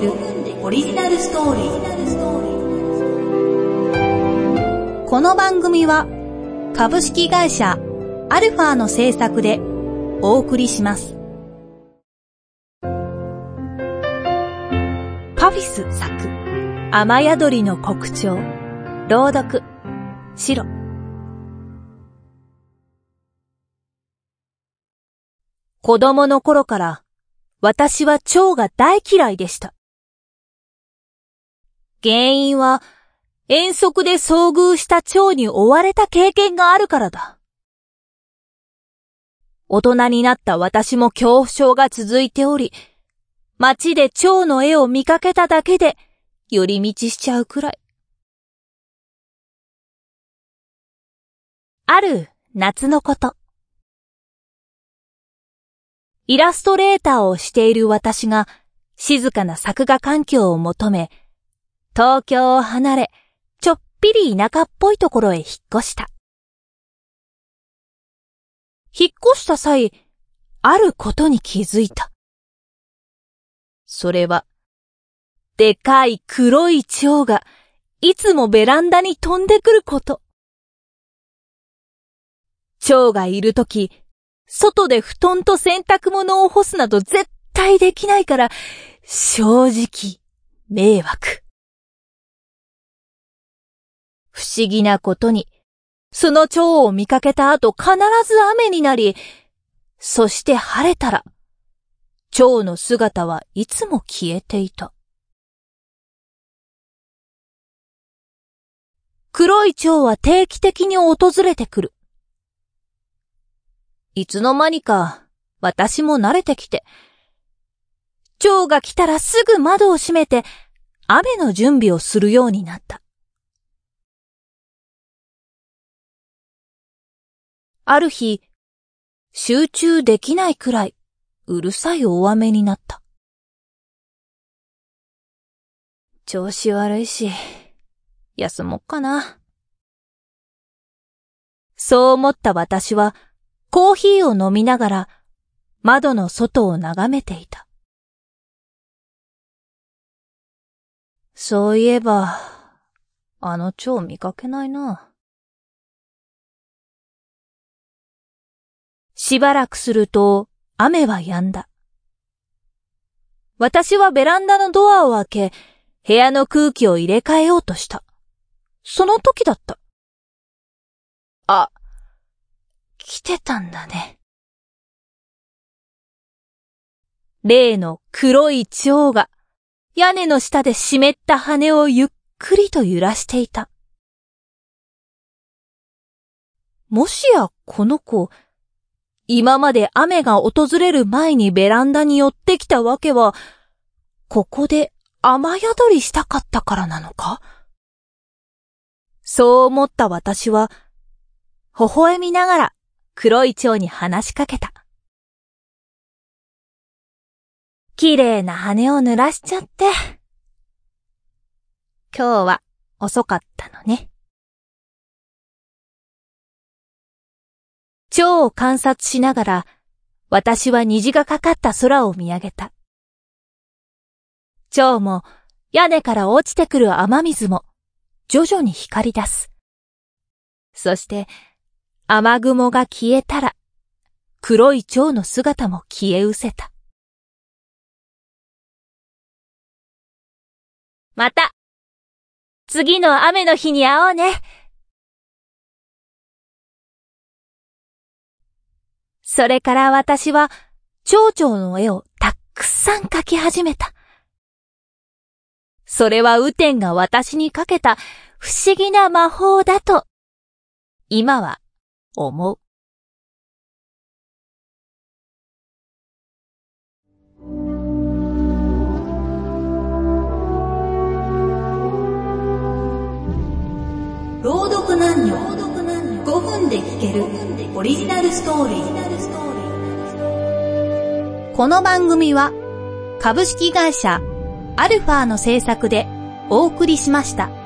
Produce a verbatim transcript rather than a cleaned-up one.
るオリジナルストーリー。この番組は株式会社アルファの制作でお送りします。パフィス作雨宿りの国鳥、朗読シロ。子供の頃から私は蝶が大嫌いでした。原因は遠足で遭遇した蝶に追われた経験があるからだ。大人になった私も恐怖症が続いており、街で蝶の絵を見かけただけで寄り道しちゃうくらい。ある夏のこと。イラストレーターをしている私が静かな作画環境を求め、東京を離れ、ちょっぴり田舎っぽいところへ引っ越した。引っ越した際、あることに気づいた。それは、でかい黒い蝶がいつもベランダに飛んでくること。蝶がいるとき、外で布団と洗濯物を干すなど絶対できないから、正直、迷惑。不思議なことに、その蝶を見かけた後必ず雨になり、そして晴れたら、蝶の姿はいつも消えていた。黒い蝶は定期的に訪れてくる。いつの間にか私も慣れてきて、蝶が来たらすぐ窓を閉めて雨の準備をするようになった。ある日、集中できないくらいうるさい大雨になった。調子悪いし、休もっかな。そう思った私は、コーヒーを飲みながら窓の外を眺めていた。そういえば、あの蝶見かけないな。しばらくすると雨は止んだ。私はベランダのドアを開け、部屋の空気を入れ替えようとした。その時だった。あ、来てたんだね。例の黒い蝶が屋根の下で湿った羽をゆっくりと揺らしていた。もしやこの子、今まで雨が訪れる前にベランダに寄ってきたわけは、ここで雨宿りしたかったからなのか？そう思った私は、微笑みながら黒い蝶に話しかけた。綺麗な羽を濡らしちゃって。今日は遅かったのね。蝶を観察しながら、私は虹がかかった空を見上げた。蝶も屋根から落ちてくる雨水も徐々に光り出す。そして雨雲が消えたら、黒い蝶の姿も消え失せた。また、次の雨の日に会おうね。それから私は、蝶々の絵をたくさん描き始めた。それは雨天が私にかけた不思議な魔法だと、今は思う。朗読何女ごふんで聞けるオリジナルストーリー。この番組は株式会社アルファの制作でお送りしました。